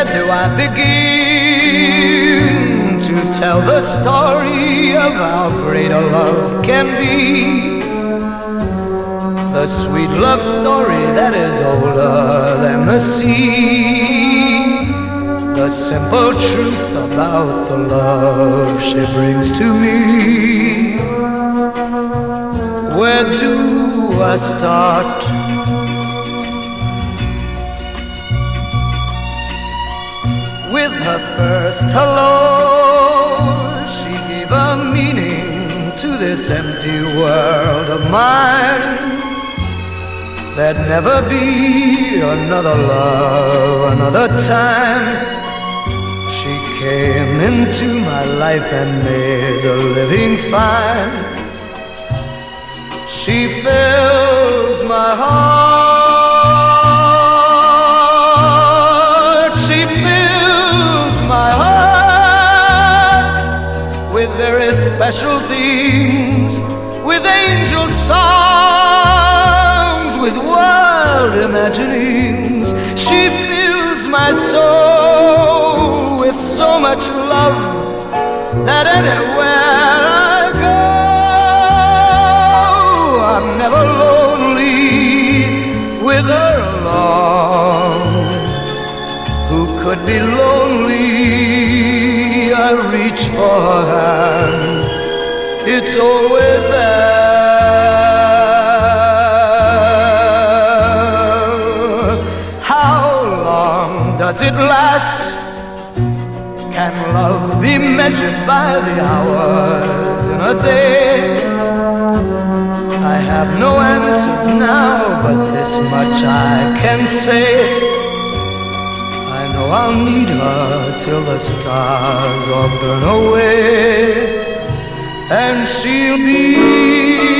do I begin to tell the story of how great a love can be? The sweet love story that is older than the sea. The simple truth about the love she brings to me. Where do I start? With her first hello, she gave a meaning to this empty world of mine. There'd never be another love, another time. She came into my life and made a living fine. She fills my heart. She fills my heart with very special things, with angel songs, with wild imaginings. She fills my soul with so much love that anywhere I go, I'm never lonely with her along. Who could be lonely? I reach for her hand, it's always there. How long does it last? Can love be measured by the hours in a day? I have no answers now, but this much I can say. I know I'll need her till the stars all burn away, and she'll be